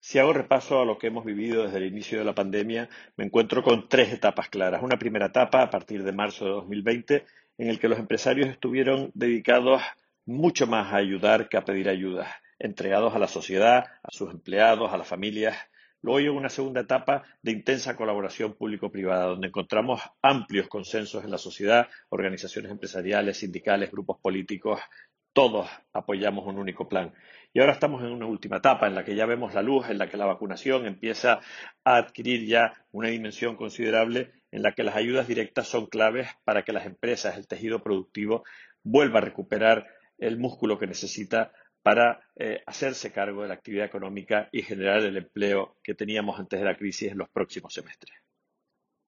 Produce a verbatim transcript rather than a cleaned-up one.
Si hago repaso a lo que hemos vivido desde el inicio de la pandemia, me encuentro con tres etapas claras. Una primera etapa, a partir de marzo de dos mil veinte, en el que los empresarios estuvieron dedicados mucho más a ayudar que a pedir ayuda, entregados a la sociedad, a sus empleados, a las familias. Luego hay una segunda etapa de intensa colaboración público-privada, donde encontramos amplios consensos en la sociedad, organizaciones empresariales, sindicales, grupos políticos, todos apoyamos un único plan. Y ahora estamos en una última etapa en la que ya vemos la luz, en la que la vacunación empieza a adquirir ya una dimensión considerable, en la que las ayudas directas son claves para que las empresas, el tejido productivo, vuelva a recuperar el músculo que necesita para eh, hacerse cargo de la actividad económica y generar el empleo que teníamos antes de la crisis en los próximos semestres.